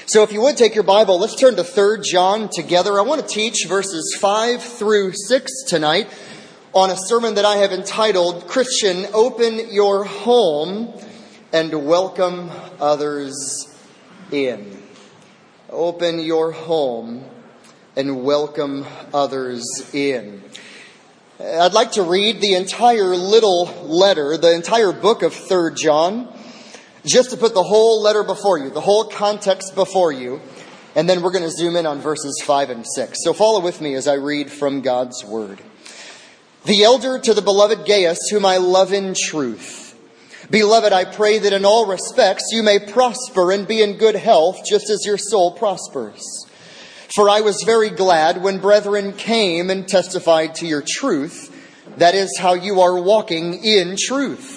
So if you would take your Bible, let's turn to 3 John together. I want to teach verses 5 through 6 tonight on a sermon that I have entitled, Christian, Open Your Home and Welcome Others In. Open your home and welcome others in. I'd like to read the entire little letter, the entire book of 3 John, just to put the whole letter before you, the whole context before you, and then we're going to zoom in on verses 5 and 6. So follow with me as I read from God's Word. The elder to the beloved Gaius, whom I love in truth. Beloved, I pray that in all respects you may prosper and be in good health, just as your soul prospers. For I was very glad when brethren came and testified to your truth, that is, how you are walking in truth.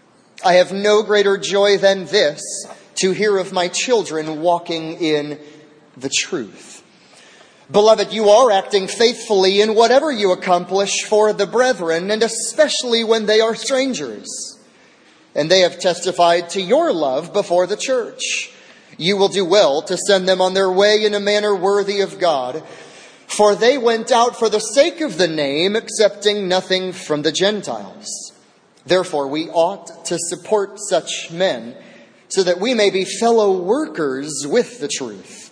I have no greater joy than this, to hear of my children walking in the truth. Beloved, you are acting faithfully in whatever you accomplish for the brethren, and especially when they are strangers. And they have testified to your love before the church. You will do well to send them on their way in a manner worthy of God. For they went out for the sake of the name, accepting nothing from the Gentiles. Therefore, we ought to support such men, so that we may be fellow workers with the truth.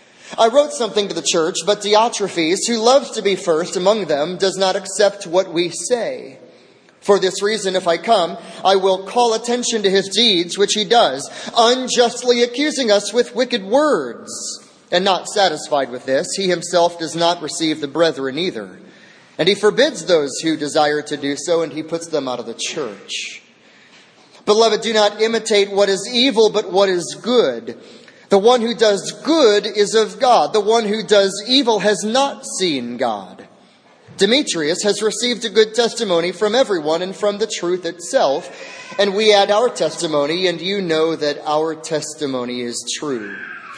I wrote something to the church, but Diotrephes, who loves to be first among them, does not accept what we say. For this reason, if I come, I will call attention to his deeds, which he does, unjustly accusing us with wicked words. And not satisfied with this, he himself does not receive the brethren either. And he forbids those who desire to do so, and he puts them out of the church. Beloved, do not imitate what is evil, but what is good. The one who does good is of God. The one who does evil has not seen God. Demetrius has received a good testimony from everyone and from the truth itself. And we add our testimony, and you know that our testimony is true.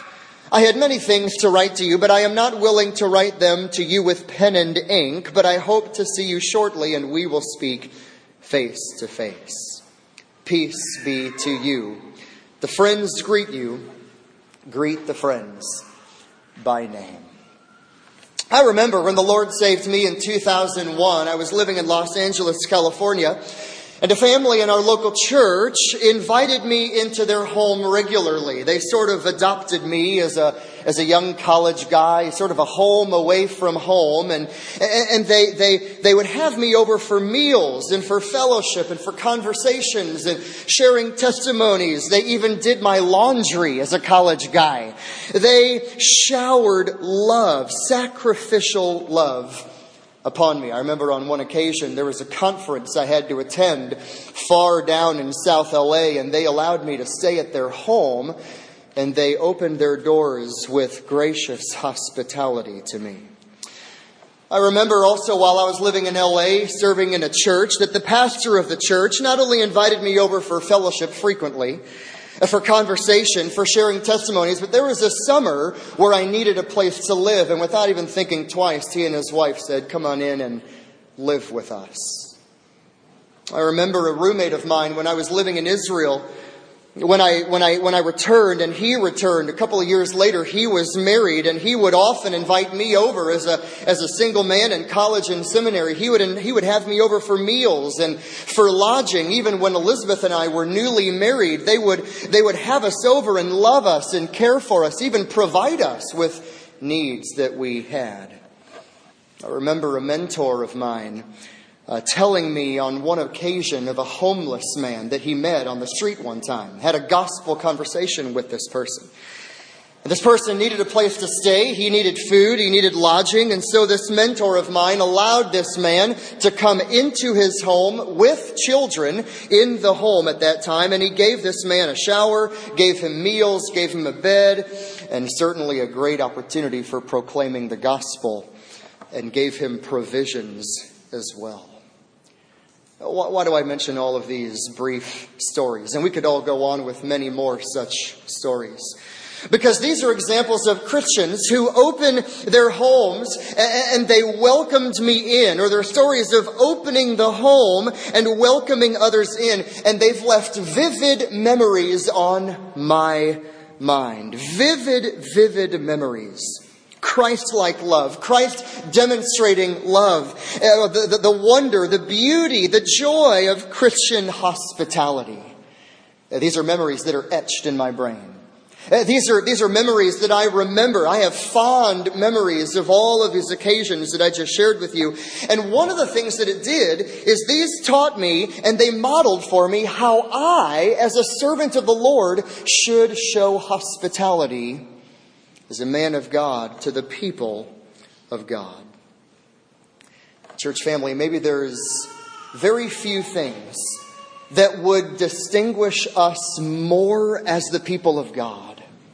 I had many things to write to you, but I am not willing to write them to you with pen and ink, but I hope to see you shortly, and we will speak face to face. Peace be to you. The friends greet you. Greet the friends by name. I remember when the Lord saved me in 2001, I was living in Los Angeles, California, and a family in our local church invited me into their home regularly. They sort of adopted me as a young college guy, sort of a home away from home. And they would have me over for meals and for fellowship and for conversations and sharing testimonies. They even did my laundry as a college guy. They showered love, sacrificial love upon me. I remember on one occasion there was a conference I had to attend far down in South LA, and they allowed me to stay at their home, and they opened their doors with gracious hospitality to me. I remember also while I was living in LA, serving in a church, that the pastor of the church not only invited me over for fellowship frequently, for conversation, for sharing testimonies, but there was a summer where I needed a place to live, and without even thinking twice, he and his wife said, "Come on in and live with us." I remember a roommate of mine when I was living in Israel, when I returned and he returned a couple of years later, he was married, and he would often invite me over as a single man in college and seminary. He would have me over for meals and for lodging. Even when Elizabeth and I were newly married, they would have us over and love us and care for us, even provide us with needs that we had. I remember a mentor of mine telling me on one occasion of a homeless man that he met on the street one time. Had a gospel conversation with this person. And this person needed a place to stay. He needed food. He needed lodging. And so this mentor of mine allowed this man to come into his home with children in the home at that time. And he gave this man a shower, gave him meals, gave him a bed, and certainly a great opportunity for proclaiming the gospel, and gave him provisions as well. Why do I mention all of these brief stories? And we could all go on with many more such stories. Because these are examples of Christians who open their homes and they welcomed me in. Or they're stories of opening the home and welcoming others in. And they've left vivid memories on my mind. Vivid memories. Christ-like love. Christ demonstrating love. The wonder, the beauty, the joy of Christian hospitality. These are memories that are etched in my brain. These are memories that I remember. I have fond memories of all of these occasions that I just shared with you. And one of the things that it did is these taught me and they modeled for me how I, as a servant of the Lord, should show hospitality as a man of God to the people of God. Church family, maybe there's very few things that would distinguish us more as the people of God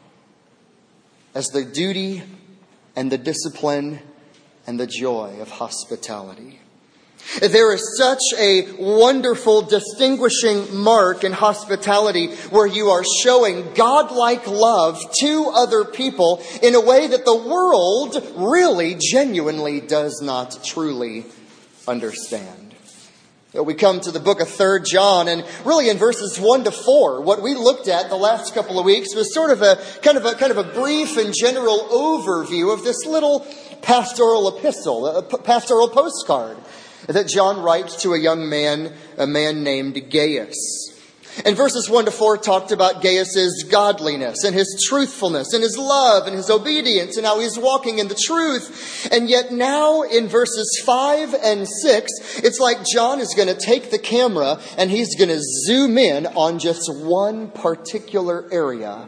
as the duty and the discipline and the joy of hospitality. There is such a wonderful distinguishing mark in hospitality where you are showing God-like love to other people in a way that the world really genuinely does not truly understand. We come to the book of 3 John, and really in verses 1 to 4, what we looked at the last couple of weeks was sort of a kind of a brief and general overview of this little pastoral epistle, a pastoral postcard that John writes to a young man, a man named Gaius. And verses 1 to 4 talked about Gaius's godliness and his truthfulness and his love and his obedience and how he's walking in the truth. And yet now in verses 5 and 6, it's like John is going to take the camera and he's going to zoom in on just one particular area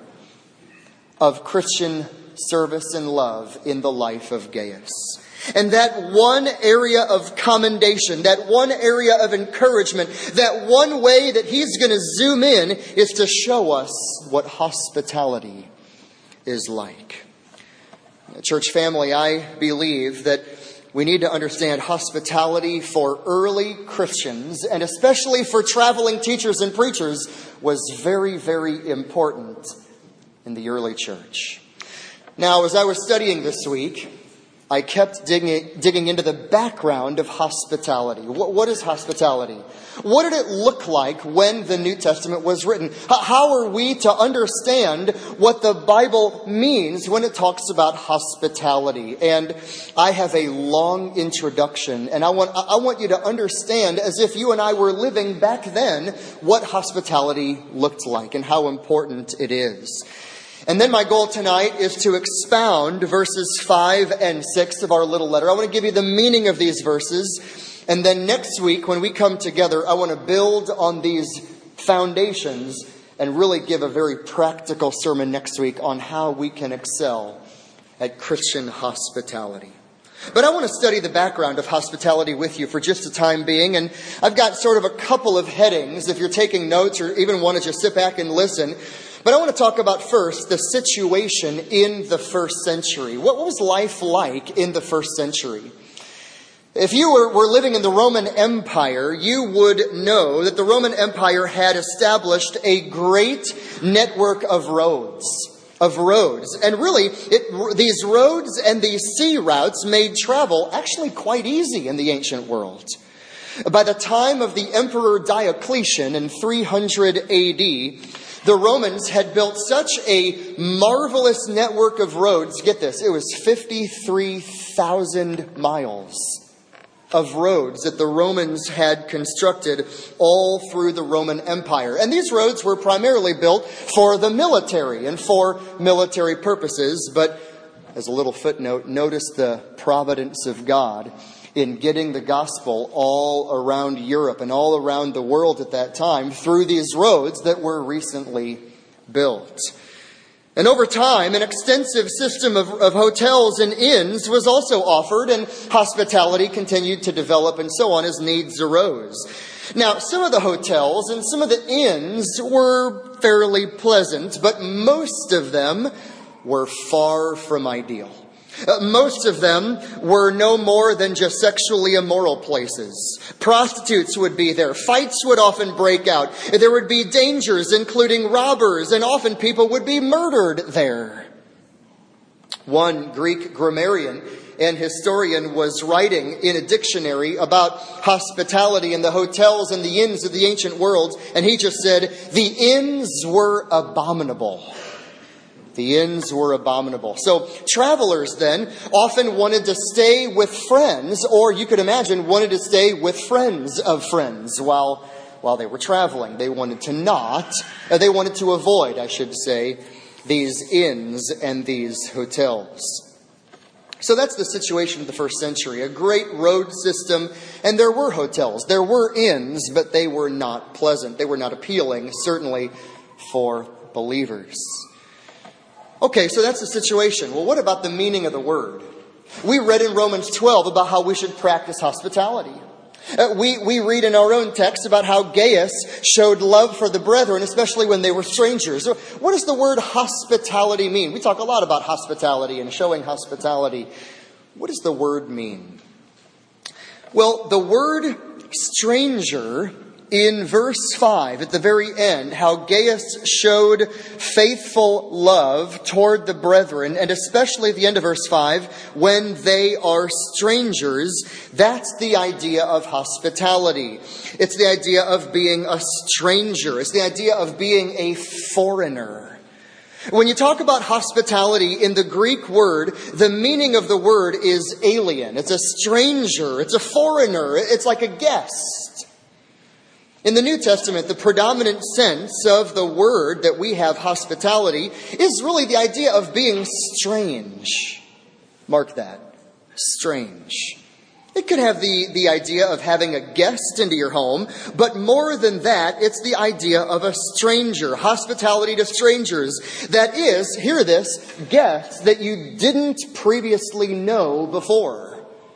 of Christian service and love in the life of Gaius. And that one area of commendation, that one area of encouragement, that one way that he's going to zoom in is to show us what hospitality is like. Church family, I believe that we need to understand hospitality for early Christians, and especially for traveling teachers and preachers, was very, very important in the early church. Now, as I was studying this week, I kept digging into the background of hospitality. What is hospitality? What did it look like when the New Testament was written? How are we to understand what the Bible means when it talks about hospitality? And I have a long introduction, and I want you to understand, as if you and I were living back then, what hospitality looked like and how important it is. And then my goal tonight is to expound verses 5 and 6 of our little letter. I want to give you the meaning of these verses. And then next week, when we come together, I want to build on these foundations and really give a very practical sermon next week on how we can excel at Christian hospitality. But I want to study the background of hospitality with you for just a time being. And I've got sort of a couple of headings if you're taking notes or even want to just sit back and listen. But I want to talk about first the situation in the first century. What was life like in the first century? If you were living in the Roman Empire, you would know that the Roman Empire had established a great network of roads. And really, these roads and these sea routes made travel actually quite easy in the ancient world. By the time of the Emperor Diocletian in 300 AD, the Romans had built such a marvelous network of roads. Get this, it was 53,000 miles of roads that the Romans had constructed all through the Roman Empire. And these roads were primarily built for the military and for military purposes. But as a little footnote, notice the providence of God in getting the gospel all around Europe and all around the world at that time through these roads that were recently built. And over time, an extensive system of hotels and inns was also offered, and hospitality continued to develop and so on as needs arose. Now, some of the hotels and some of the inns were fairly pleasant, but most of them were far from ideal. Most of them were no more than just sexually immoral places. Prostitutes would be there. Fights would often break out. There would be dangers, including robbers, and often people would be murdered there. One Greek grammarian and historian was writing in a dictionary about hospitality in the hotels and the inns of the ancient world, and he just said, the inns were abominable. The inns were abominable. So travelers then often wanted to stay with friends, or you could imagine wanted to stay with friends of friends while they were traveling. They wanted to avoid, I should say, these inns and these hotels. So that's the situation of the first century. A great road system, and there were hotels. There were inns, but they were not pleasant. They were not appealing, certainly for believers. Okay, so that's the situation. Well, what about the meaning of the word? We read in Romans 12 about how we should practice hospitality. We read in our own text about how Gaius showed love for the brethren, especially when they were strangers. What does the word hospitality mean? We talk a lot about hospitality and showing hospitality. What does the word mean? Well, the word stranger in verse 5, at the very end, how Gaius showed faithful love toward the brethren, and especially at the end of verse 5, when they are strangers, that's the idea of hospitality. It's the idea of being a stranger. It's the idea of being a foreigner. When you talk about hospitality in the Greek word, the meaning of the word is alien. It's a stranger. It's a foreigner. It's like a guest. In the New Testament, the predominant sense of the word that we have, hospitality, is really the idea of being strange. Mark that. Strange. It could have the idea of having a guest into your home, but more than that, it's the idea of a stranger. Hospitality to strangers. That is, hear this, guests that you didn't previously know before.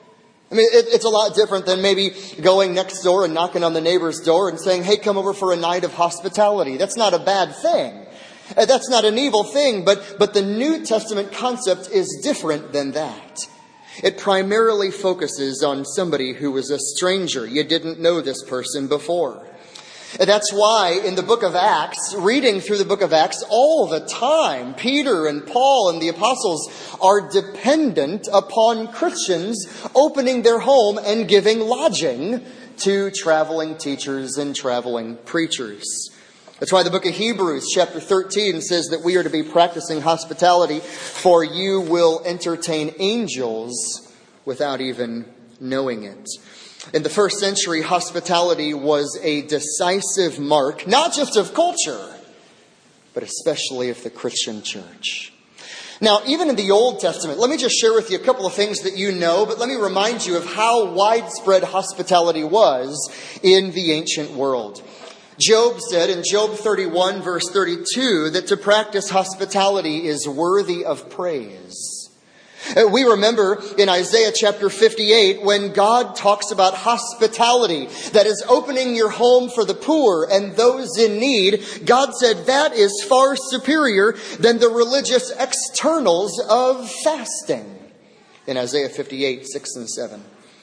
I mean, it's a lot different than maybe going next door and knocking on the neighbor's door and saying, hey, come over for a night of hospitality. That's not a bad thing. That's not an evil thing, but the New Testament concept is different than that. It primarily focuses on somebody who was a stranger. You didn't know this person before. That's why in the book of Acts, reading through the book of Acts all the time, Peter and Paul and the apostles are dependent upon Christians opening their home and giving lodging to traveling teachers and traveling preachers. That's why the book of Hebrews chapter 13 says that we are to be practicing hospitality, for you will entertain angels without even knowing it. In the first century, hospitality was a decisive mark, not just of culture, but especially of the Christian church. Now, even in the Old Testament, let me just share with you a couple of things that you know, but let me remind you of how widespread hospitality was in the ancient world. Job said in Job 31, verse 32, that to practice hospitality is worthy of praise. We remember in Isaiah chapter 58 when God talks about hospitality, that is opening your home for the poor and those in need. God said that is far superior than the religious externals of fasting. In Isaiah 58, 6 and 7.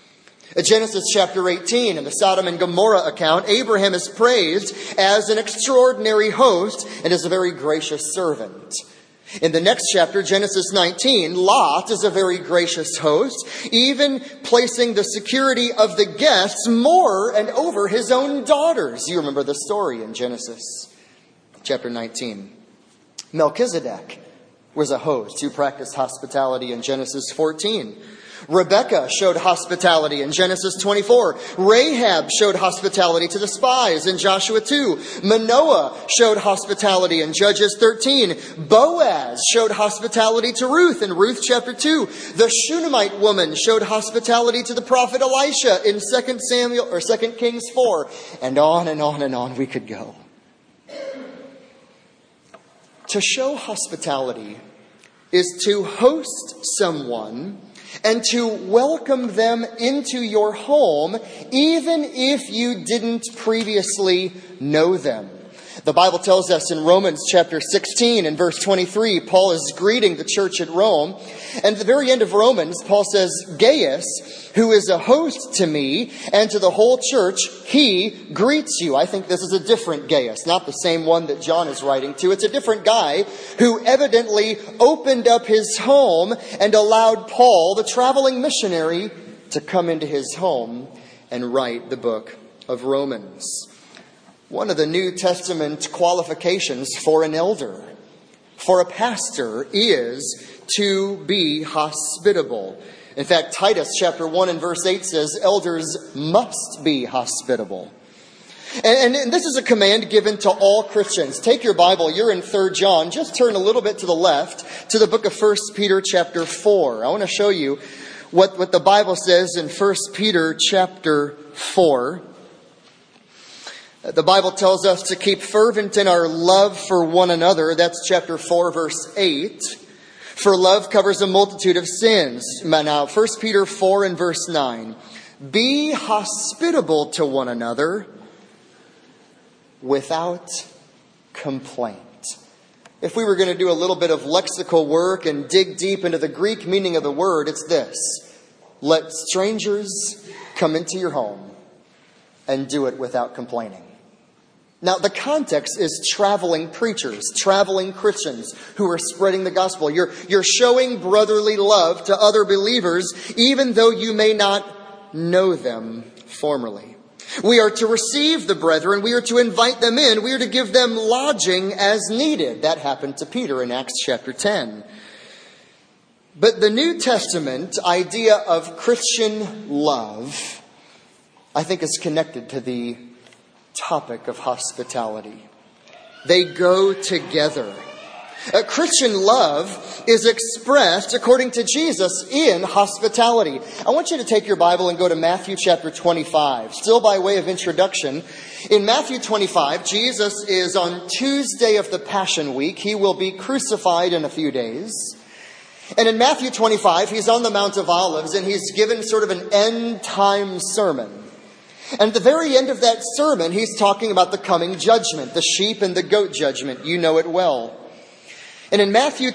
At Genesis chapter 18, in the Sodom and Gomorrah account, Abraham is praised as an extraordinary host and as a very gracious servant. In the next chapter, Genesis 19, Lot is a very gracious host, even placing the security of the guests more and over his own daughters. You remember the story in Genesis chapter 19. Melchizedek was a host who practiced hospitality in Genesis 14. Rebekah showed hospitality in Genesis 24. Rahab showed hospitality to the spies in Joshua 2. Manoah showed hospitality in Judges 13. Boaz showed hospitality to Ruth in Ruth chapter 2. The Shunammite woman showed hospitality to the prophet Elisha in 2 Kings 4. And on and on and on we could go. To show hospitality is to host someone and to welcome them into your home, even if you didn't previously know them. The Bible tells us in Romans chapter 16 and verse 23, Paul is greeting the church at Rome. And at the very end of Romans, Paul says, Gaius, who is a host to me and to the whole church, he greets you. I think this is a different Gaius, not the same one that John is writing to. It's a different guy who evidently opened up his home and allowed Paul, the traveling missionary, to come into his home and write the book of Romans. One of the New Testament qualifications for an elder for a pastor is to be hospitable. In fact, Titus chapter 1 and verse 8 says, elders must be hospitable. And this is a command given to all Christians. Take your Bible, you're in 3 John. Just turn a little bit to the left to the book of 1 Peter chapter 4. I want to show you what the Bible says in 1 Peter chapter 4. The Bible tells us to keep fervent in our love for one another. That's chapter 4, verse 8. For love covers a multitude of sins. Now, 1 Peter 4 and verse 9. Be hospitable to one another without complaint. If we were going to do a little bit of lexical work and dig deep into the Greek meaning of the word, it's this. Let strangers come into your home and do it without complaining. Now, the context is traveling preachers, traveling Christians who are spreading the gospel. You're showing brotherly love to other believers, even though you may not know them formerly. We are to receive the brethren. We are to invite them in. We are to give them lodging as needed. That happened to Peter in Acts chapter 10. But the New Testament idea of Christian love, I think, is connected to the topic of hospitality. They go together. Christian love is expressed, according to Jesus, in hospitality. I want you to take your Bible and go to Matthew chapter 25. Still by way of introduction, in Matthew 25, Jesus is on Tuesday of the Passion Week. He will be crucified in a few days. And in Matthew 25, he's on the Mount of Olives, and he's given sort of an end-time sermon. And at the very end of that sermon, he's talking about the coming judgment, the sheep and the goat judgment. You know it well. And in Matthew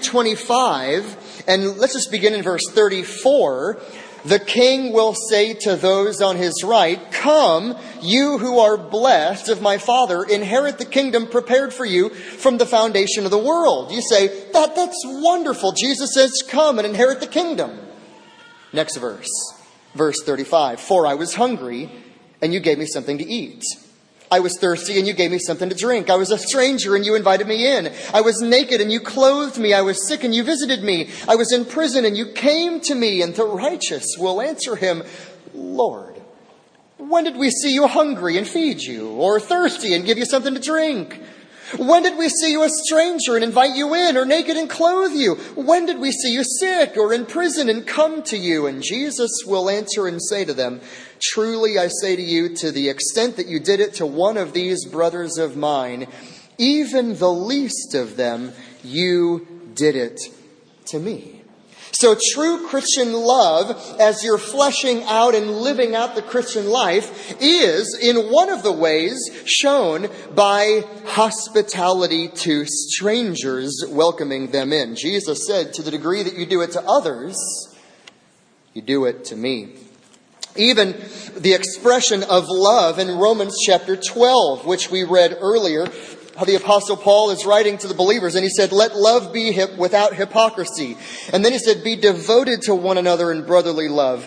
25, and let's just begin in verse 34, the king will say to those on his right, come, you who are blessed of my Father, inherit the kingdom prepared for you from the foundation of the world. You say, that's wonderful. Jesus says, come and inherit the kingdom. Next verse, verse 35, for I was hungry, and you gave me something to eat. I was thirsty and you gave me something to drink. I was a stranger and you invited me in. I was naked and you clothed me. I was sick and you visited me. I was in prison and you came to me. And the righteous will answer him, Lord, when did we see you hungry and feed you, or thirsty and give you something to drink? When did we see you a stranger and invite you in, or naked and clothe you? When did we see you sick or in prison and come to you? And Jesus will answer and say to them, truly I say to you, to the extent that you did it to one of these brothers of mine, even the least of them, you did it to me. So true Christian love, as you're fleshing out and living out the Christian life, is in one of the ways shown by hospitality to strangers, welcoming them in. Jesus said, to the degree that you do it to others, you do it to me. Even the expression of love in Romans chapter 12, which we read earlier, how the Apostle Paul is writing to the believers, and he said, let love be without hypocrisy. And then he said, be devoted to one another in brotherly love.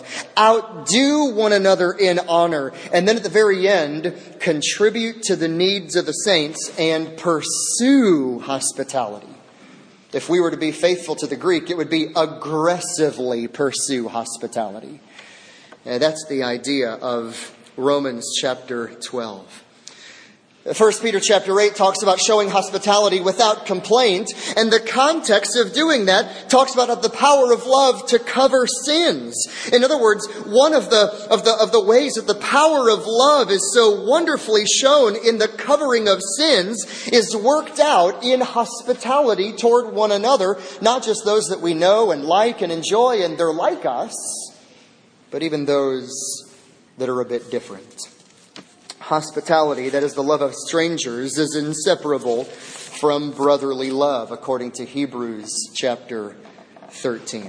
Outdo one another in honor. And then at the very end, contribute to the needs of the saints and pursue hospitality. If we were to be faithful to the Greek, it would be aggressively pursue hospitality. And that's the idea of Romans chapter 12. 1 Peter chapter 8 talks about showing hospitality without complaint. And the context of doing that talks about the power of love to cover sins. In other words, one of the ways that the power of love is so wonderfully shown in the covering of sins is worked out in hospitality toward one another. Not just those that we know and like and enjoy and they're like us, but even those that are a bit different. Hospitality, that is the love of strangers, is inseparable from brotherly love, according to Hebrews chapter 13.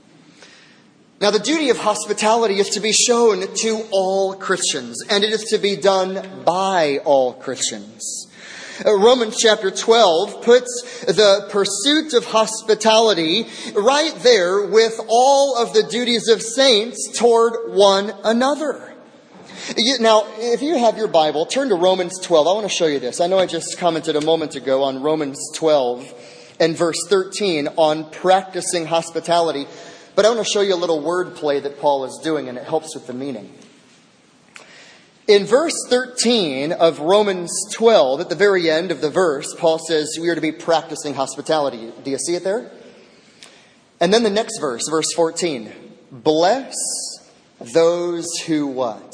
Now, the duty of hospitality is to be shown to all Christians, and it is to be done by all Christians. Romans chapter 12 puts the pursuit of hospitality right there with all of the duties of saints toward one another. Now, if you have your Bible, turn to Romans 12. I want to show you this. I know I just commented a moment ago on Romans 12, and verse 13 on practicing hospitality. But I want to show you a little wordplay that Paul is doing, and it helps with the meaning. In verse 13 of Romans 12, at the very end of the verse, Paul says we are to be practicing hospitality. Do you see it there? And then the next verse, verse 14. Bless those who what?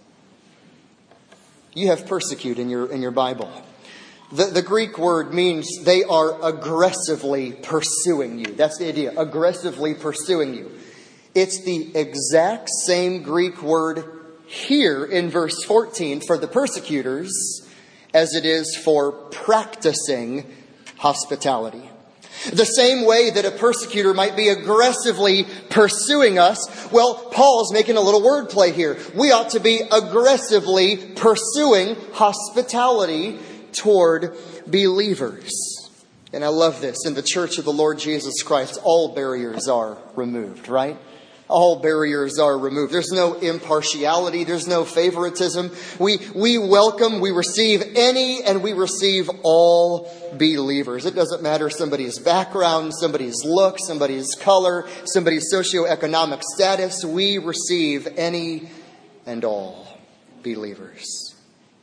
You have persecute in your Bible. The Greek word means they are aggressively pursuing you. That's the idea, aggressively pursuing you. It's the exact same Greek word here in verse 14 for the persecutors as it is for practicing hospitality. The same way that a persecutor might be aggressively pursuing us, well, Paul's making a little wordplay here. We ought to be aggressively pursuing hospitality toward believers. And I love this. In the Church of the Lord Jesus Christ, all barriers are removed, right? All barriers are removed. There's no impartiality. There's no favoritism. We welcome, we receive any, and we receive all believers. It doesn't matter somebody's background, somebody's look, somebody's color, somebody's socioeconomic status. We receive any and all believers.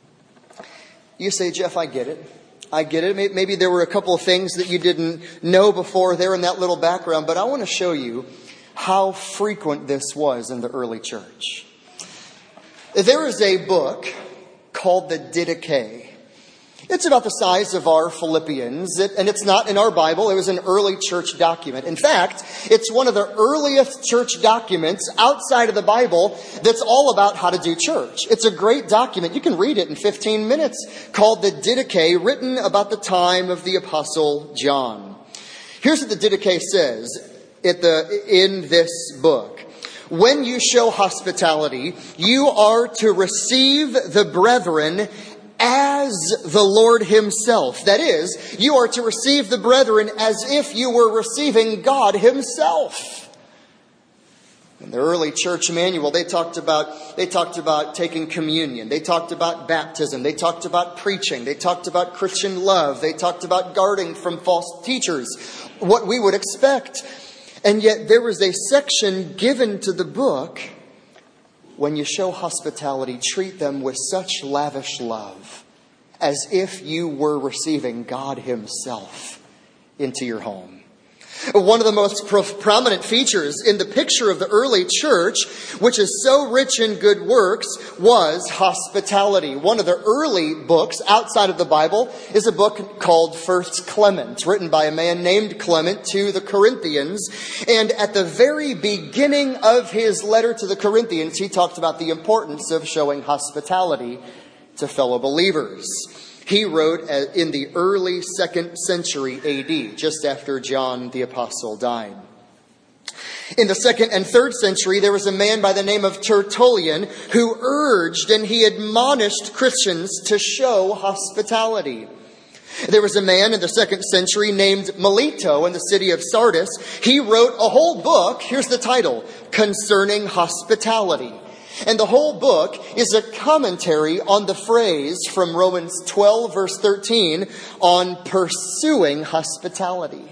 You say, Jeff, I get it. I get it. Maybe there were a couple of things that you didn't know before there in that little background, but I want to show you how frequent this was in the early church. There is a book called the Didache. It's about the size of our Philippians, and it's not in our Bible. It was an early church document. In fact, it's one of the earliest church documents outside of the Bible that's all about how to do church. It's a great document. You can read it in 15 minutes, called the Didache, written about the time of the Apostle John. Here's what the Didache says in this book. When you show hospitality, you are to receive the brethren as the Lord himself. That is, you are to receive the brethren as if you were receiving God himself. In the early church manual, they talked about taking communion. They talked about baptism. They talked about preaching. They talked about Christian love. They talked about guarding from false teachers. What we would expect. And yet there was a section given to the book. When you show hospitality, treat them with such lavish love as if you were receiving God himself into your home. One of the most prominent features in the picture of the early church, which is so rich in good works, was hospitality. One of the early books outside of the Bible is a book called First Clement, written by a man named Clement to the Corinthians. And at the very beginning of his letter to the Corinthians, he talked about the importance of showing hospitality to fellow believers. He wrote in the early 2nd century AD, just after John the Apostle died. In the 2nd and 3rd century, there was a man by the name of Tertullian who urged and he admonished Christians to show hospitality. There was a man in the 2nd century named Melito in the city of Sardis. He wrote a whole book, here's the title, Concerning Hospitality. And the whole book is a commentary on the phrase from Romans 12, verse 13, on pursuing hospitality.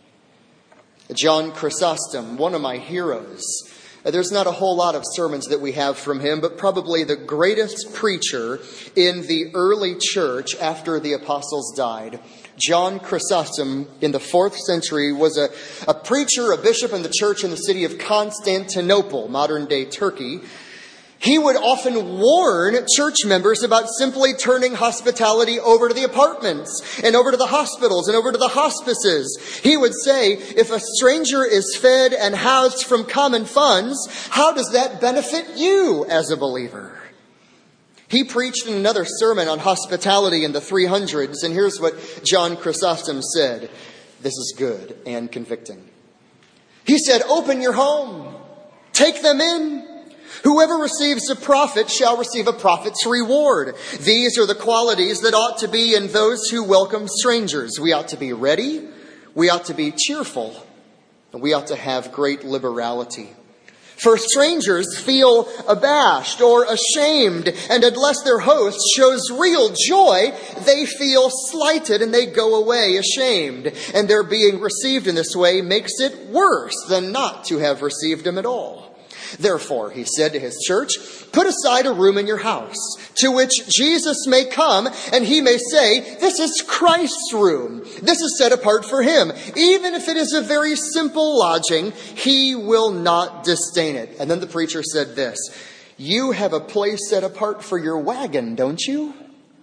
John Chrysostom, one of my heroes. There's not a whole lot of sermons that we have from him, but probably the greatest preacher in the early church after the apostles died. John Chrysostom in the 4th century was a preacher, a bishop in the church in the city of Constantinople, modern day Turkey. He would often warn church members about simply turning hospitality over to the apartments and over to the hospitals and over to the hospices. He would say, if a stranger is fed and housed from common funds, how does that benefit you as a believer? He preached in another sermon on hospitality in the 300s, and here's what John Chrysostom said. This is good and convicting. He said, open your home. Take them in. Whoever receives a prophet shall receive a prophet's reward. These are the qualities that ought to be in those who welcome strangers. We ought to be ready. We ought to be cheerful. And we ought to have great liberality. For strangers feel abashed or ashamed, and unless their host shows real joy, they feel slighted and they go away ashamed. And their being received in this way makes it worse than not to have received him at all. Therefore, he said to his church, put aside a room in your house, to which Jesus may come, and he may say, this is Christ's room. This is set apart for him. Even if it is a very simple lodging, he will not disdain it. And then the preacher said this, you have a place set apart for your wagon, don't you?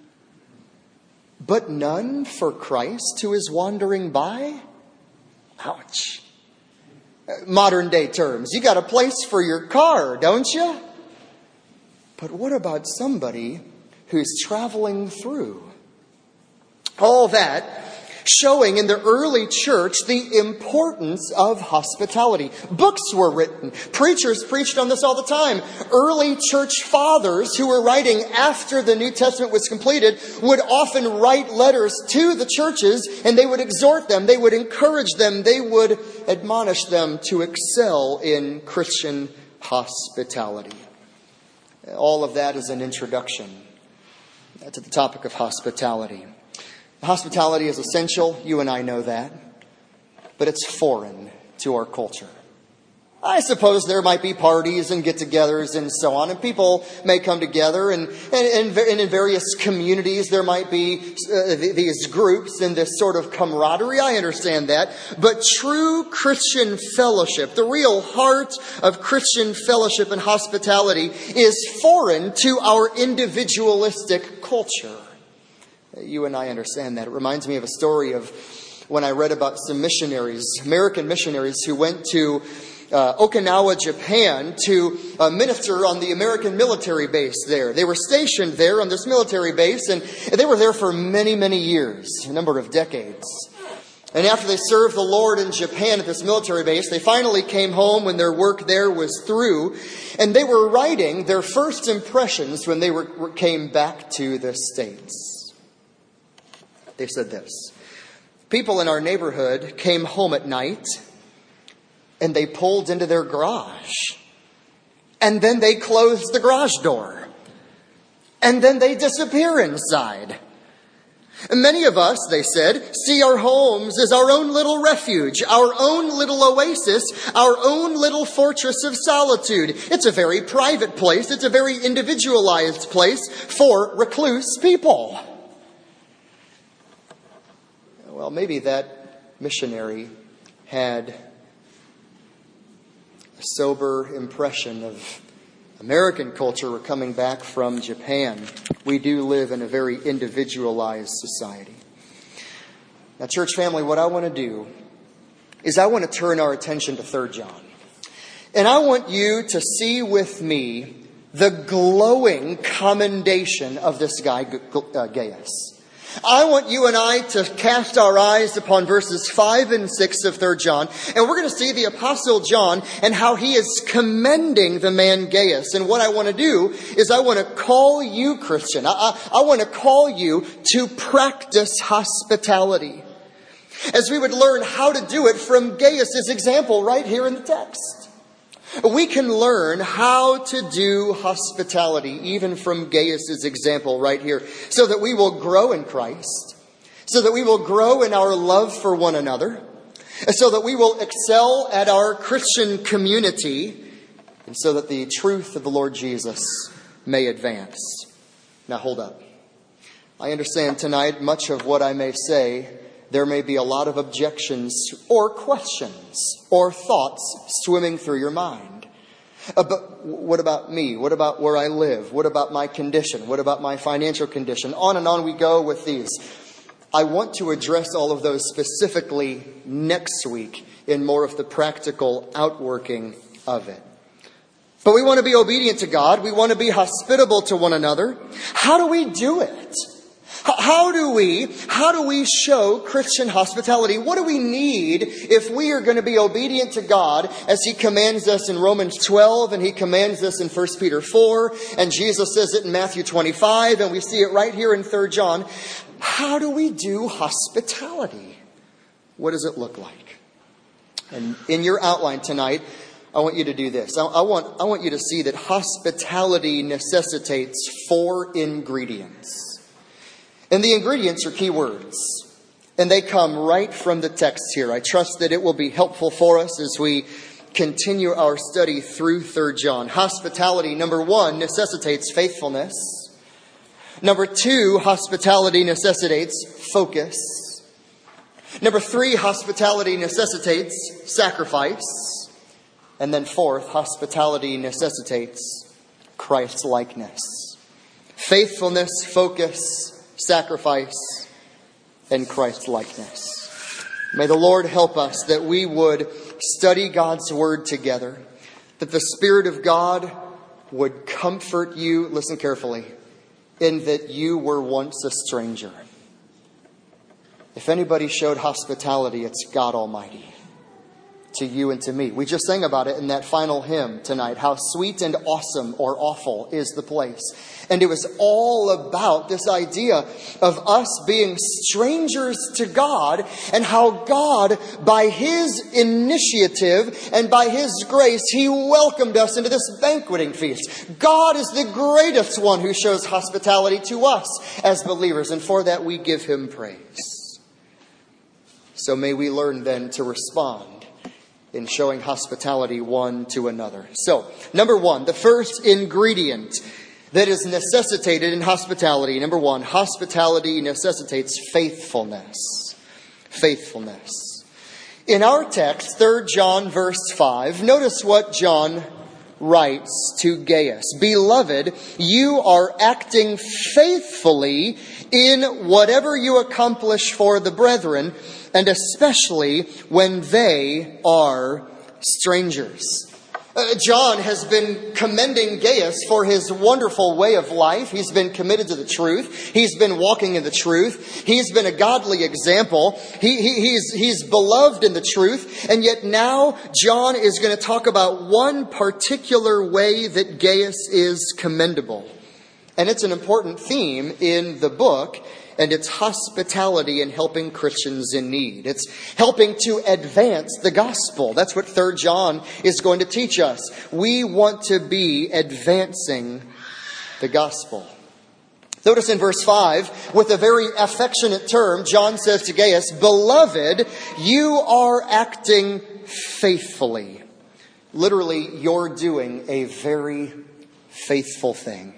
But none for Christ who is wandering by? Ouch. Modern day terms. You got a place for your car, don't you? But what about somebody who's traveling through? All that showing in the early church the importance of hospitality. Books were written. Preachers preached on this all the time. Early church fathers who were writing after the New Testament was completed would often write letters to the churches, and they would exhort them, they would encourage them, they would admonish them to excel in Christian hospitality. All of that is an introduction to the topic of hospitality. Hospitality is essential. You and I know that. But it's foreign to our culture. I suppose there might be parties and get-togethers and so on, and people may come together, and in various communities there might be these groups and this sort of camaraderie. I understand that. But true Christian fellowship, the real heart of Christian fellowship and hospitality, is foreign to our individualistic culture. You and I understand that. It reminds me of a story of when I read about some missionaries, American missionaries, who went to Okinawa, Japan, to minister on the American military base there. They were stationed there on this military base, and they were there for many, many years, a number of decades. And after they served the Lord in Japan at this military base, they finally came home when their work there was through, and they were writing their first impressions when they came back to the States. They said this, people in our neighborhood came home at night and they pulled into their garage. And then they closed the garage door. And then they disappear inside. And many of us, they said, see our homes as our own little refuge, our own little oasis, our own little fortress of solitude. It's a very private place. It's a very individualized place for recluse people. Well, maybe that missionary had a sober impression of American culture. We're coming back from Japan. We do live in a very individualized society. Now, church family, what I want to do is I want to turn our attention to 3 John. And I want you to see with me the glowing commendation of this guy, Gaius. I want you and I to cast our eyes upon verses 5 and 6 of 3 John. And we're going to see the Apostle John and how he is commending the man Gaius. And what I want to do is I want to call you, Christian, I want to call you to practice hospitality. As we would learn how to do it from Gaius' example right here in the text. We can learn how to do hospitality even from Gaius' example right here, so that we will grow in Christ, so that we will grow in our love for one another, so that we will excel at our Christian community, and so that the truth of the Lord Jesus may advance. Now hold up. I understand tonight much of what I may say, there may be a lot of objections or questions or thoughts swimming through your mind. But what about me? What about where I live? What about my condition? What about my financial condition? On and on we go with these. I want to address all of those specifically next week in more of the practical outworking of it. But we want to be obedient to God. We want to be hospitable to one another. How do we do it? How do we show Christian hospitality? What do we need if we are going to be obedient to God as He commands us in Romans 12 and He commands us in 1 Peter 4 and Jesus says it in Matthew 25 and we see it right here in 3 John. How do we do hospitality? What does it look like? And in your outline tonight, I want you to do this. I want you to see that hospitality necessitates 4 ingredients. And the ingredients are key words. And they come right from the text here. I trust that it will be helpful for us as we continue our study through 3 John. Hospitality, number 1, necessitates faithfulness. Number 2, hospitality necessitates focus. Number 3, hospitality necessitates sacrifice. And then 4th, hospitality necessitates Christ-likeness. Faithfulness, focus, sacrifice, and Christ-likeness. May the Lord help us that we would study God's Word together, that the Spirit of God would comfort you, listen carefully, in that you were once a stranger. If anybody showed hospitality, it's God Almighty. To you and to me. We just sang about it in that final hymn tonight. How sweet and awesome or awful is the place. And it was all about this idea of us being strangers to God and how God, by His initiative and by His grace, He welcomed us into this banqueting feast. God is the greatest one who shows hospitality to us as believers. And for that we give Him praise. So may we learn then to respond in showing hospitality one to another. So, number 1, the first ingredient that is necessitated in hospitality. Number 1, hospitality necessitates faithfulness. Faithfulness. In our text, 3 John verse 5, notice what John writes to Gaius. Beloved, you are acting faithfully in whatever you accomplish for the brethren, and especially when they are strangers. John has been commending Gaius for his wonderful way of life. He's been committed to the truth. He's been walking in the truth. He's been a godly example. He's beloved in the truth. And yet now John is going to talk about one particular way that Gaius is commendable. And it's an important theme in the book. And it's hospitality in helping Christians in need. It's helping to advance the gospel. That's what 3 John is going to teach us. We want to be advancing the gospel. Notice in verse 5, with a very affectionate term, John says to Gaius, Beloved, you are acting faithfully. Literally, you're doing a very faithful thing.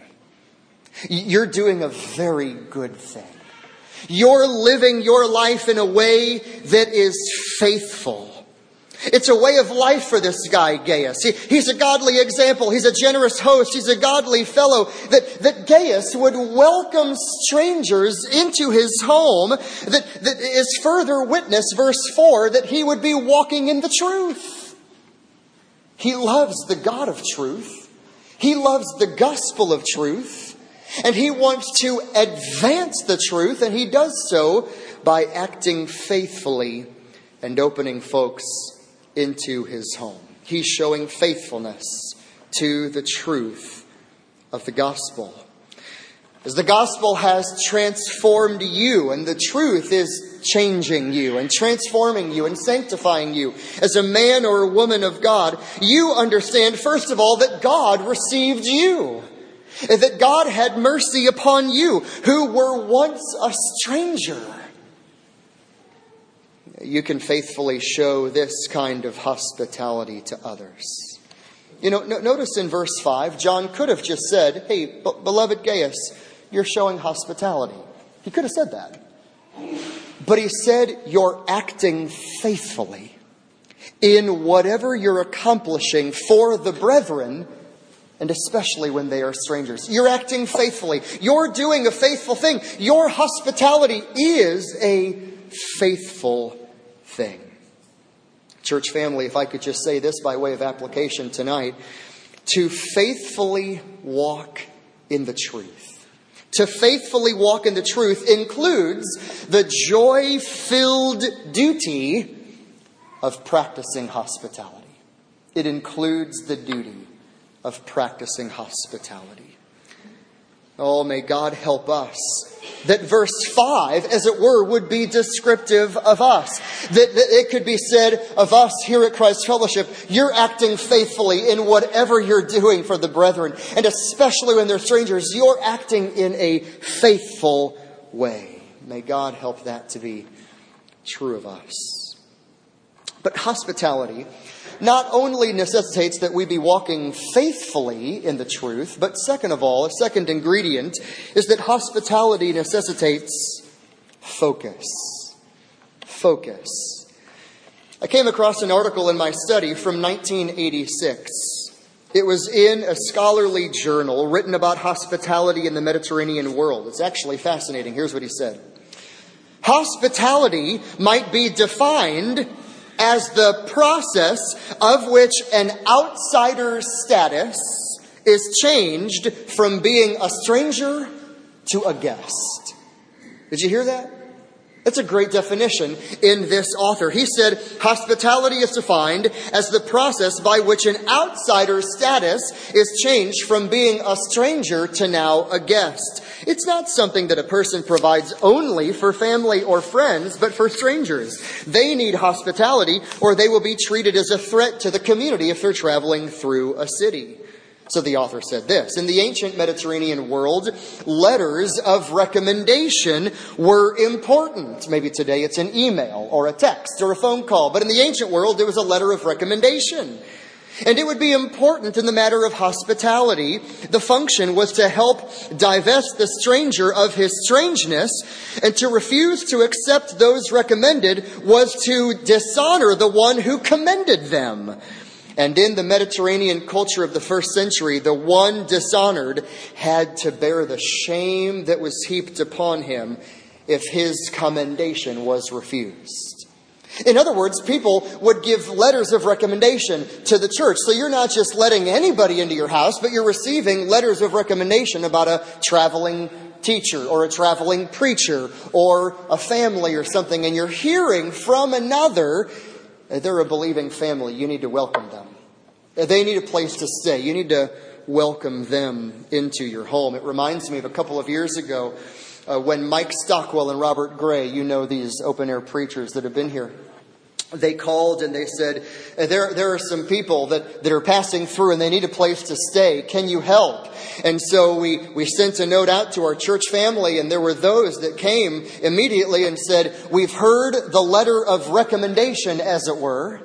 You're doing a very good thing. You're living your life in a way that is faithful. It's a way of life for this guy, Gaius. He's a godly example. He's a generous host. He's a godly fellow. That Gaius would welcome strangers into his home. That is further witness, verse 4, that he would be walking in the truth. He loves the God of truth. He loves the gospel of truth. And he wants to advance the truth, and he does so by acting faithfully and opening folks into his home. He's showing faithfulness to the truth of the gospel. As the gospel has transformed you, and the truth is changing you and transforming you and sanctifying you as a man or a woman of God, you understand, first of all, that God received you. That God had mercy upon you, who were once a stranger. You can faithfully show this kind of hospitality to others. You know, notice in verse 5, John could have just said, Hey, beloved Gaius, you're showing hospitality. He could have said that. But he said, you're acting faithfully in whatever you're accomplishing for the brethren, and especially when they are strangers. You're acting faithfully. You're doing a faithful thing. Your hospitality is a faithful thing. Church family, if I could just say this by way of application tonight, to faithfully walk in the truth. To faithfully walk in the truth includes the joy-filled duty of practicing hospitality. It includes the duty of practicing hospitality. Oh, may God help us. That verse 5, as it were, would be descriptive of us. That it could be said of us here at Christ Fellowship, you're acting faithfully in whatever you're doing for the brethren. And especially when they're strangers, you're acting in a faithful way. May God help that to be true of us. But hospitality not only necessitates that we be walking faithfully in the truth, but second of all, a second ingredient is that hospitality necessitates focus. Focus. I came across an article in my study from 1986. It was in a scholarly journal written about hospitality in the Mediterranean world. It's actually fascinating. Here's what he said. Hospitality might be defined as the process of which an outsider's status is changed from being a stranger to a guest. Did you hear that? That's a great definition in this author. He said, hospitality is defined as the process by which an outsider's status is changed from being a stranger to now a guest. It's not something that a person provides only for family or friends, but for strangers. They need hospitality, or they will be treated as a threat to the community if they're traveling through a city. So the author said this, in the ancient Mediterranean world, letters of recommendation were important. Maybe today it's an email or a text or a phone call. But in the ancient world, it was a letter of recommendation. And it would be important in the matter of hospitality. The function was to help divest the stranger of his strangeness, and to refuse to accept those recommended was to dishonor the one who commended them. And in the Mediterranean culture of the first century, the one dishonored had to bear the shame that was heaped upon him if his commendation was refused. In other words, people would give letters of recommendation to the church. So you're not just letting anybody into your house, but you're receiving letters of recommendation about a traveling teacher or a traveling preacher or a family or something. And you're hearing from another, they're a believing family. You need to welcome them. They need a place to stay. You need to welcome them into your home. It reminds me of a couple of years ago when Mike Stockwell and Robert Gray, you know these open-air preachers that have been here, they called and they said, there are some people that are passing through and they need a place to stay. Can you help? And so we sent a note out to our church family, and there were those that came immediately and said, we've heard the letter of recommendation, as it were.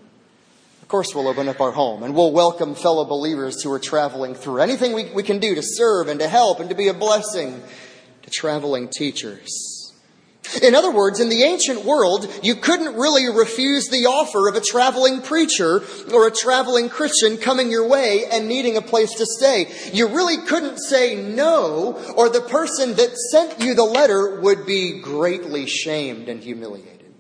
Of course, we'll open up our home and we'll welcome fellow believers who are traveling through. Anything we can do to serve and to help and to be a blessing to traveling teachers. In other words, in the ancient world, you couldn't really refuse the offer of a traveling preacher or a traveling Christian coming your way and needing a place to stay. You really couldn't say no, or the person that sent you the letter would be greatly shamed and humiliated.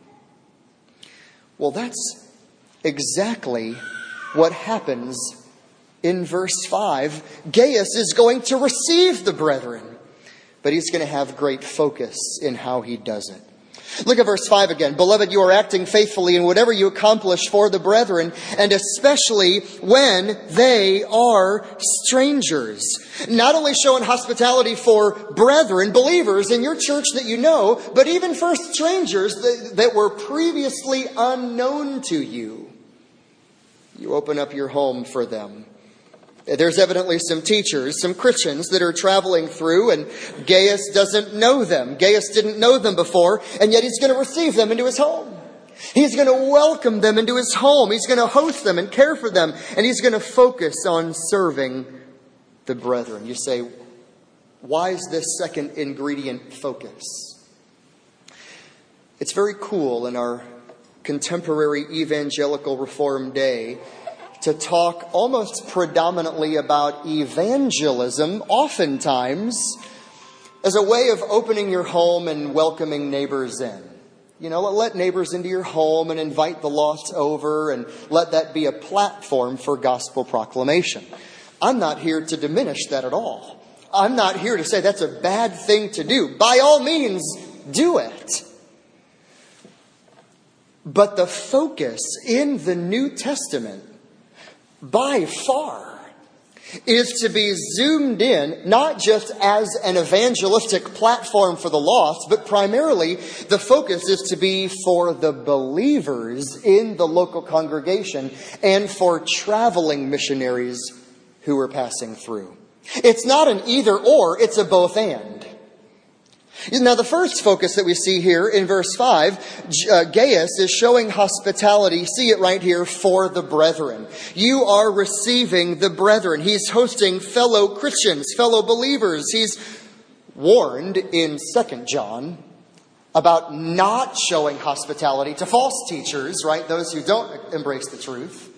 Well, that's exactly what happens in verse 5. Gaius is going to receive the brethren, but he's going to have great focus in how he does it. Look at verse 5 again. Beloved, you are acting faithfully in whatever you accomplish for the brethren, and especially when they are strangers. Not only showing hospitality for brethren, believers in your church that you know, but even for strangers that were previously unknown to you. You open up your home for them. There's evidently some teachers, some Christians that are traveling through, and Gaius doesn't know them. Gaius didn't know them before, and yet he's going to receive them into his home. He's going to welcome them into his home. He's going to host them and care for them, and he's going to focus on serving the brethren. You say, why is this second ingredient focus? It's very cool in our contemporary evangelical Reformed day to talk almost predominantly about evangelism, oftentimes as a way of opening your home and welcoming neighbors in. You know, let neighbors into your home and invite the lost over, and let that be a platform for gospel proclamation. I'm not here to diminish that at all. I'm not here to say that's a bad thing to do. By all means, do it. But the focus in the New Testament, by far, is to be zoomed in, not just as an evangelistic platform for the lost, but primarily the focus is to be for the believers in the local congregation and for traveling missionaries who are passing through. It's not an either or, it's a both and. Now, the first focus that we see here in verse 5, Gaius is showing hospitality. See it right here, for the brethren. You are receiving the brethren. He's hosting fellow Christians, fellow believers. He's warned in 2 John about not showing hospitality to false teachers, right? Those who don't embrace the truth.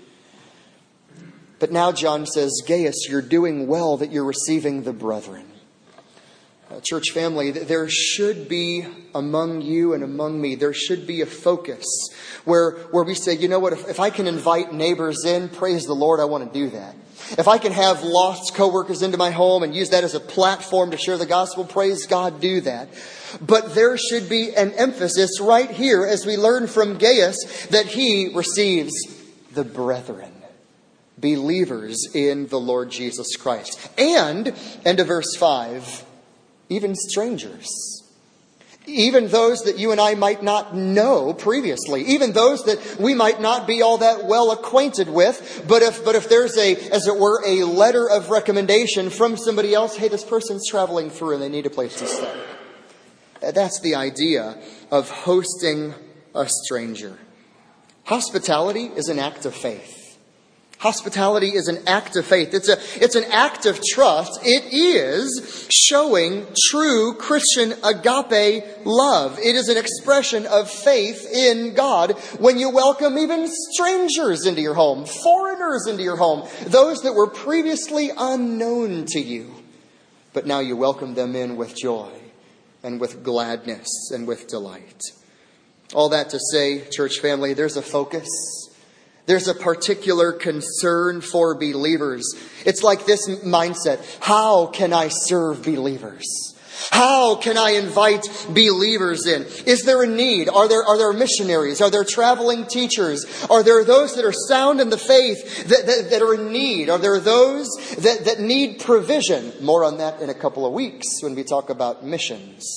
But now John says, Gaius, you're doing well that you're receiving the brethren. Church family, there should be among you and among me, there should be a focus where we say, you know what, if I can invite neighbors in, praise the Lord, I want to do that. If I can have lost coworkers into my home and use that as a platform to share the gospel, praise God, do that. But there should be an emphasis right here as we learn from Gaius that he receives the brethren, believers in the Lord Jesus Christ. And, end of verse 5, even strangers. Even those that you and I might not know previously. Even those that we might not be all that well acquainted with. But if there's as it were, a letter of recommendation from somebody else, hey, this person's traveling through and they need a place to stay. That's the idea of hosting a stranger. Hospitality is an act of faith. Hospitality is an act of faith. It's an act of trust. It is showing true Christian agape love. It is an expression of faith in God when you welcome even strangers into your home, foreigners into your home, those that were previously unknown to you. But now you welcome them in with joy and with gladness and with delight. All that to say, church family, there's a focus. There's a particular concern for believers. It's like this mindset. How can I serve believers? How can I invite believers in? Is there a need? Are there missionaries? Are there traveling teachers? Are there those that are sound in the faith that are in need? Are there those that need provision? More on that in a couple of weeks when we talk about missions.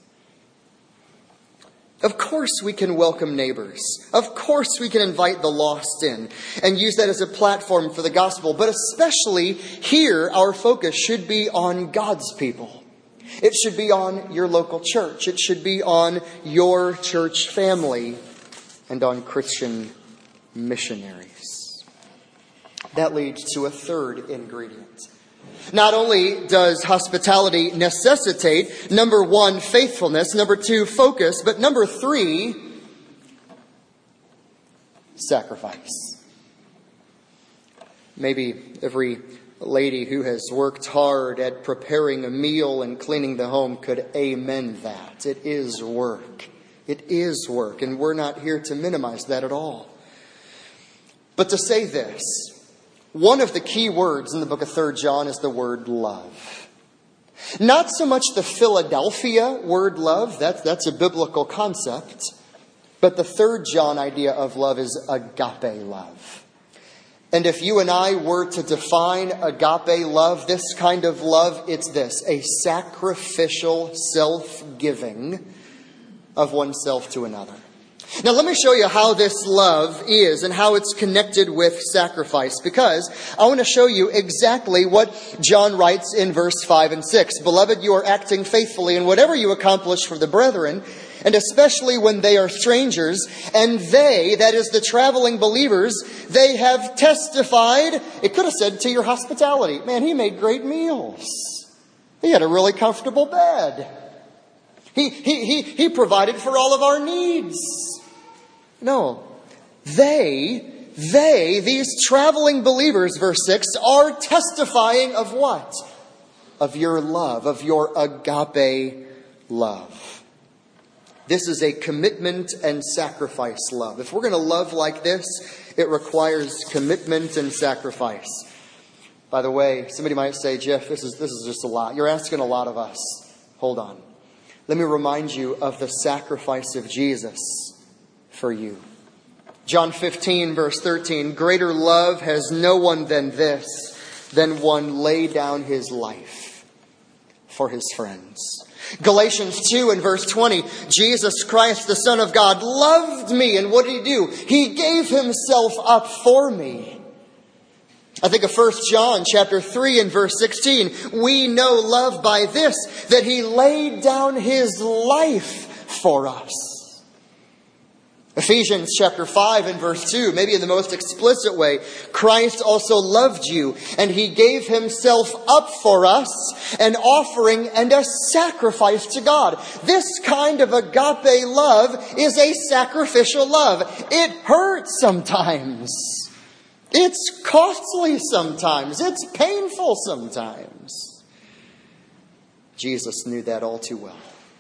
Of course we can welcome neighbors. Of course we can invite the lost in and use that as a platform for the gospel. But especially here, our focus should be on God's people. It should be on your local church. It should be on your church family and on Christian missionaries. That leads to a third ingredient. Not only does hospitality necessitate, number one, faithfulness, number two, focus, but number three, sacrifice. Maybe every lady who has worked hard at preparing a meal and cleaning the home could amen that. It is work. It is work, and we're not here to minimize that at all. But to say this, one of the key words in the book of 3 John is the word love. Not so much the Philadelphia word love, that's a biblical concept, but the 3 John idea of love is agape love. And if you and I were to define agape love, this kind of love, it's this: a sacrificial self-giving of oneself to another. Now let me show you how this love is and how it's connected with sacrifice, because I want to show you exactly what John writes in verse 5 and 6. Beloved, you are acting faithfully in whatever you accomplish for the brethren, and especially when they are strangers, and they, that is the traveling believers, they have testified, it could have said, to your hospitality. Man, he made great meals. He had a really comfortable bed. He provided for all of our needs. No, these traveling believers, verse 6, are testifying of what? Of your love, of your agape love. This is a commitment and sacrifice love. If we're going to love like this, it requires commitment and sacrifice. By the way, somebody might say, Jeff, this is just a lot. You're asking a lot of us. Hold on. Let me remind you of the sacrifice of Jesus for you. John 15, verse 13, greater love has no one than this, than one lay down his life for his friends. Galatians 2 and verse 20, Jesus Christ, the Son of God, loved me. And what did he do? He gave himself up for me. I think of 1 John chapter 3 and verse 16. We know love by this, that he laid down his life for us. Ephesians chapter 5 and verse 2, maybe in the most explicit way, Christ also loved you, and he gave himself up for us, an offering and a sacrifice to God. This kind of agape love is a sacrificial love. It hurts sometimes. It's costly sometimes. It's painful sometimes. Jesus knew that all too well.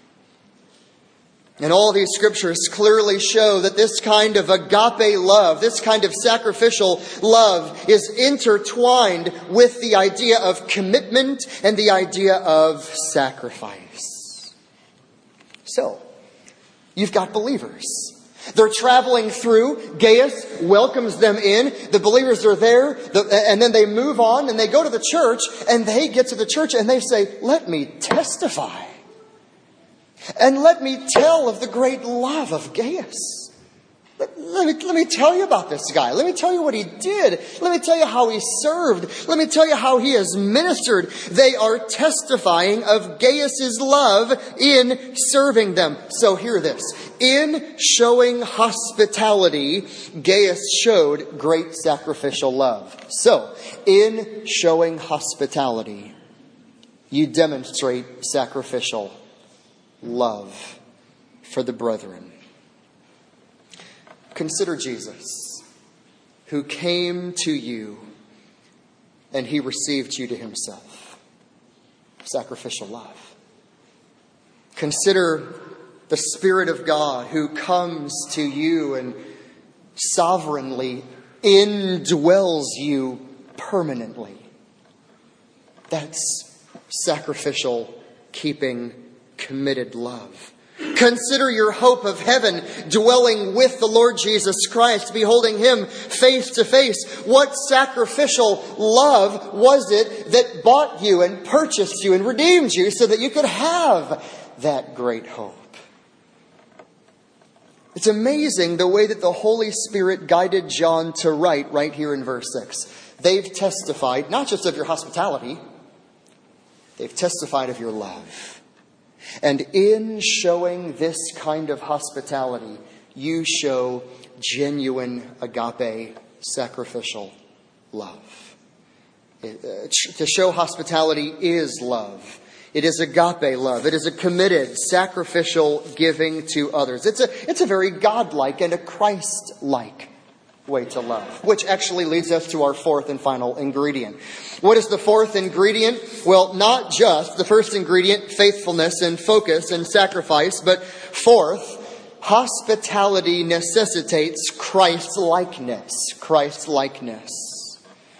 And all these scriptures clearly show that this kind of agape love, this kind of sacrificial love is intertwined with the idea of commitment and the idea of sacrifice. So, you've got believers. They're traveling through. Gaius welcomes them in. The believers are there. And then they move on and they go to the church. And they get to the church and they say, let me testify. And let me tell of the great love of Gaius. Let me tell you about this guy. Let me tell you what he did. Let me tell you how he served. Let me tell you how he has ministered. They are testifying of Gaius' love in serving them. So hear this. In showing hospitality, Gaius showed great sacrificial love. So, in showing hospitality, you demonstrate sacrificial love for the brethren. Consider Jesus, who came to you and he received you to himself. Sacrificial love. Consider the Spirit of God who comes to you and sovereignly indwells you permanently. That's sacrificial, keeping, committed love. Consider your hope of heaven, dwelling with the Lord Jesus Christ, beholding him face to face. What sacrificial love was it that bought you and purchased you and redeemed you so that you could have that great hope? It's amazing the way that the Holy Spirit guided John to write right here in verse 6. They've testified not just of your hospitality, they've testified of your love. And in showing this kind of hospitality, you show genuine agape, sacrificial love. To show hospitality is love. It is agape love. It is a committed, sacrificial giving to others. It's a very godlike and a Christ-like way to love, which actually leads us to our fourth and final ingredient. What is the fourth ingredient? Well, not just the first ingredient, faithfulness and focus and sacrifice, but fourth, hospitality necessitates Christ-likeness. Christ-likeness.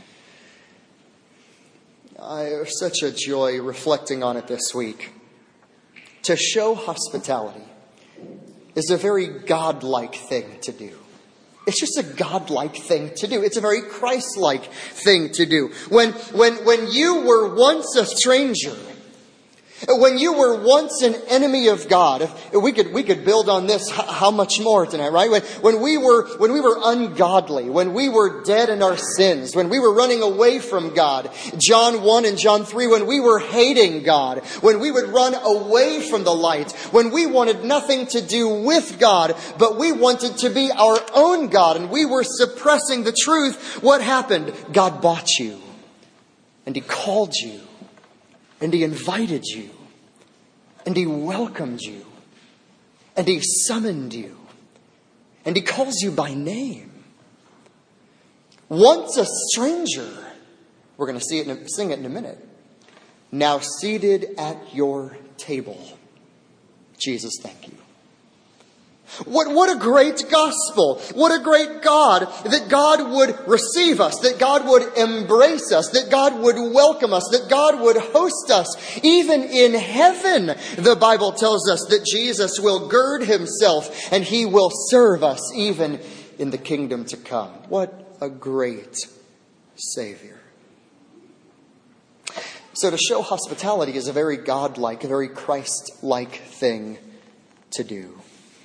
I have such a joy reflecting on it this week. To show hospitality is a very godlike thing to do. It's just a godlike thing to do. It's a very Christ-like thing to do. When you were once a stranger, when you were once an enemy of God, we could build on this how much more tonight, right? When we were ungodly, when we were dead in our sins, when we were running away from God, John 1 and John 3, when we were hating God, when we would run away from the light, when we wanted nothing to do with God, but we wanted to be our own God, and we were suppressing the truth, what happened? God bought you, and he called you, and he invited you, and he welcomed you, and he summoned you, and he calls you by name. Once a stranger, we're going to sing it in a minute, now seated at your table. Jesus, thank you. What a great gospel. What a great God, that God would receive us, that God would embrace us, that God would welcome us, that God would host us. Even in heaven, the Bible tells us that Jesus will gird himself and he will serve us even in the kingdom to come. What a great Savior. So to show hospitality is a very God-like, a very Christ-like thing to do.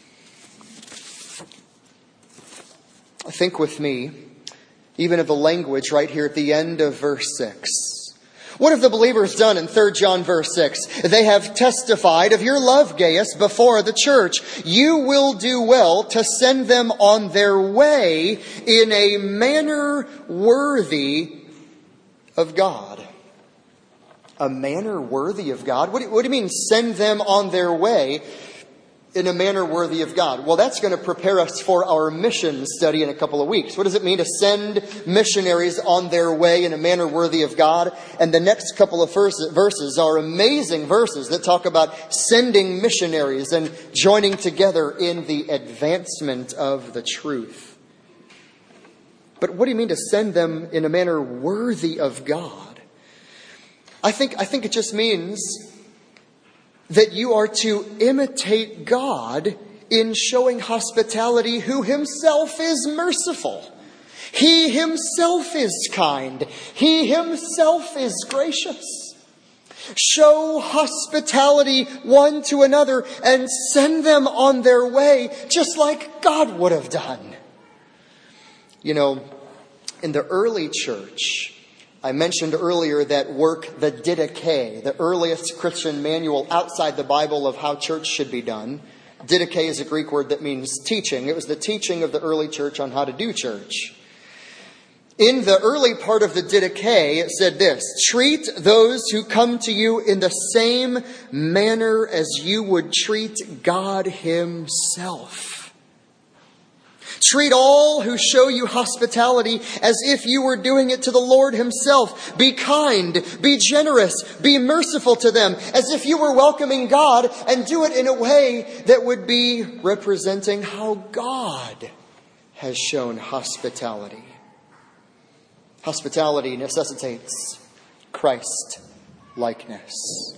Think with me, even of the language right here at the end of verse 6. What have the believers done in 3 John verse 6? They have testified of your love, Gaius, before the church. You will do well to send them on their way in a manner worthy of God. A manner worthy of God? What do you mean, send them on their way in a manner worthy of God? Well, that's going to prepare us for our mission study in a couple of weeks. What does it mean to send missionaries on their way in a manner worthy of God? And the next couple of verses are amazing verses that talk about sending missionaries and joining together in the advancement of the truth. But what do you mean to send them in a manner worthy of God? I think it just means that you are to imitate God in showing hospitality, who himself is merciful. He himself is kind. He himself is gracious. Show hospitality one to another and send them on their way just like God would have done. You know, in the early church, I mentioned earlier that work, the Didache, the earliest Christian manual outside the Bible of how church should be done. Didache is a Greek word that means teaching. It was the teaching of the early church on how to do church. In the early part of the Didache, it said this: treat those who come to you in the same manner as you would treat God himself. Treat all who show you hospitality as if you were doing it to the Lord himself. Be kind, be generous, be merciful to them as if you were welcoming God, and do it in a way that would be representing how God has shown hospitality. Hospitality necessitates Christ-likeness.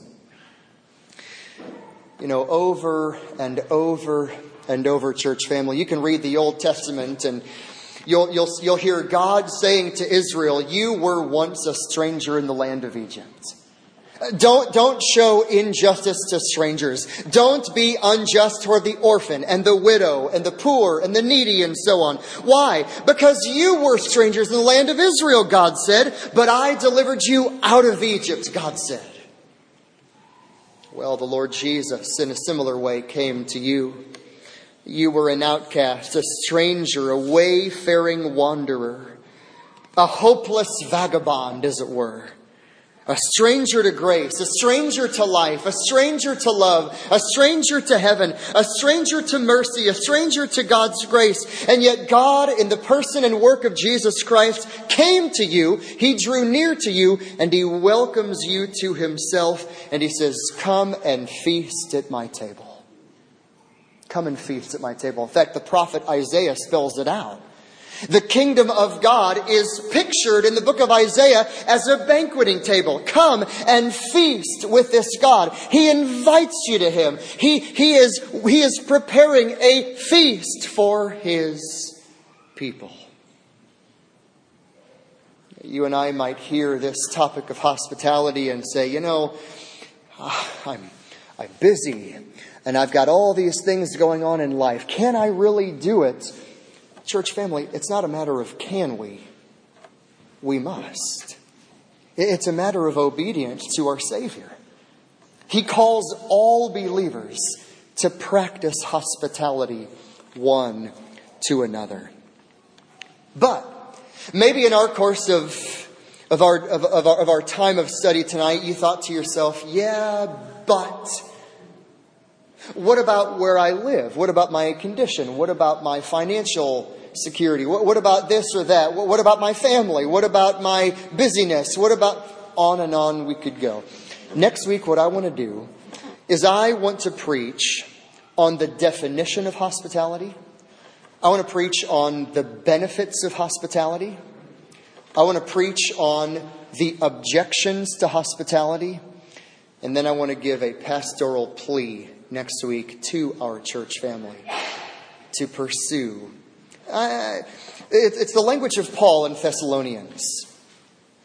You know, over and over and over, church family, you can read the Old Testament and you'll hear God saying to Israel, you were once a stranger in the land of Egypt. Don't show injustice to strangers. Don't be unjust toward the orphan and the widow and the poor and the needy and so on. Why? Because you were strangers in the land of Israel, God said, but I delivered you out of Egypt, God said. Well, the Lord Jesus, in a similar way, came to you. You were an outcast, a stranger, a wayfaring wanderer, a hopeless vagabond, as it were. A stranger to grace, a stranger to life, a stranger to love, a stranger to heaven, a stranger to mercy, a stranger to God's grace. And yet God, in the person and work of Jesus Christ, came to you. He drew near to you, and he welcomes you to himself. And he says, come and feast at my table. Come and feast at my table. In fact, the prophet Isaiah spells it out. The kingdom of God is pictured in the book of Isaiah as a banqueting table. Come and feast with this God. He invites you to him. He is preparing a feast for his people. You and I might hear this topic of hospitality and say, you know, I'm busy and I've got all these things going on in life. Can I really do it? Church family, it's not a matter of can we. We must. It's a matter of obedience to our Savior. He calls all believers to practice hospitality one to another. But maybe in our course of our time of study tonight, you thought to yourself, yeah, but what about where I live? What about my condition? What about my financial security? What about this or that? What about my family? What about my busyness? What about on and on we could go? Next week, what I want to do is I want to preach on the definition of hospitality. I want to preach on the benefits of hospitality. I want to preach on the objections to hospitality. And then I want to give a pastoral plea next week to our church family to pursue. It's the language of Paul in Thessalonians.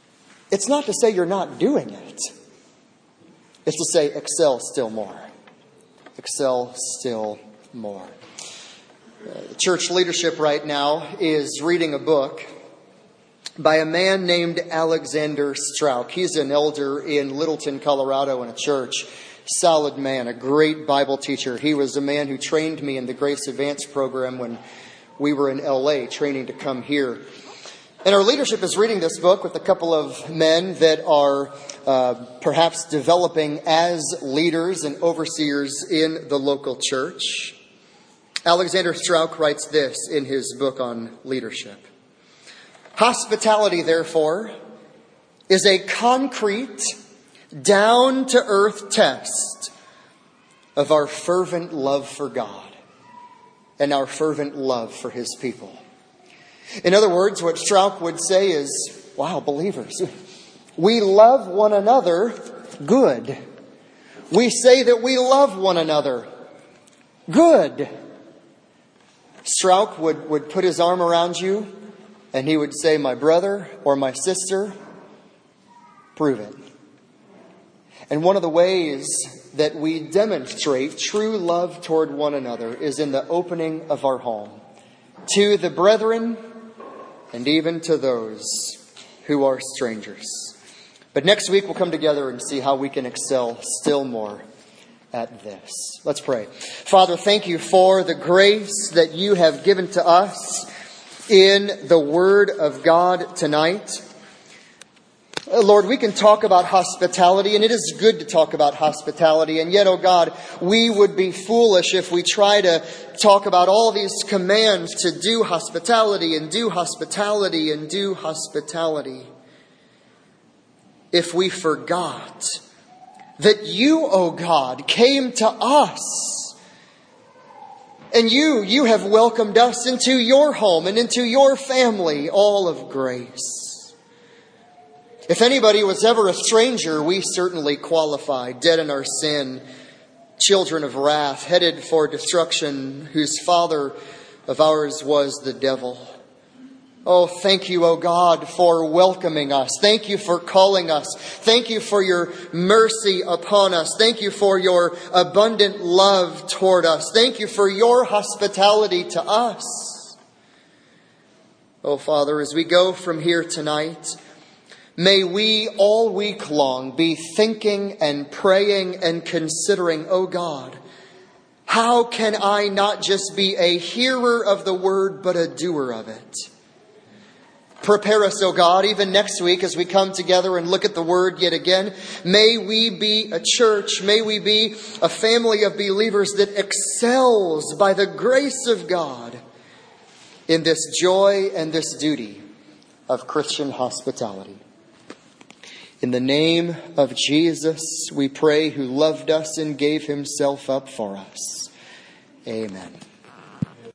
it's not to say you're not doing it. It's to say excel still more. Excel still more. Church leadership right now is reading a book by a man named Alexander Strauch. He's an elder in Littleton, Colorado in a church. Solid man, a great Bible teacher. He was a man who trained me in the Grace Advance program when we were in LA training to come here. And our leadership is reading this book with a couple of men that are perhaps developing as leaders and overseers in the local church. Alexander Strauch writes this in his book on leadership. Hospitality, therefore, is a concrete, down-to-earth test of our fervent love for God and our fervent love for His people. In other words, what Strauch would say is, wow, believers, we love one another good. We say that we love one another good. Strauch would put his arm around you and he would say, my brother or my sister, prove it. And one of the ways that we demonstrate true love toward one another is in the opening of our home to the brethren and even to those who are strangers. But next week we'll come together and see how we can excel still more at this. Let's pray. Father, thank you for the grace that you have given to us in the Word of God tonight. Lord, we can talk about hospitality, and it is good to talk about hospitality. And yet, oh God, we would be foolish if we try to talk about all these commands to do hospitality and do hospitality and do hospitality if we forgot that you, oh God, came to us. And you have welcomed us into your home and into your family, all of grace. If anybody was ever a stranger, we certainly qualify, dead in our sin, children of wrath, headed for destruction, whose father of ours was the devil. Oh, thank you, oh God, for welcoming us. Thank you for calling us. Thank you for your mercy upon us. Thank you for your abundant love toward us. Thank you for your hospitality to us. Oh, Father, as we go from here tonight, may we all week long be thinking and praying and considering, oh God, how can I not just be a hearer of the word, but a doer of it? Prepare us, O God, even next week as we come together and look at the Word yet again. May we be a church, may we be a family of believers that excels by the grace of God in this joy and this duty of Christian hospitality. In the name of Jesus, we pray, who loved us and gave himself up for us. Amen.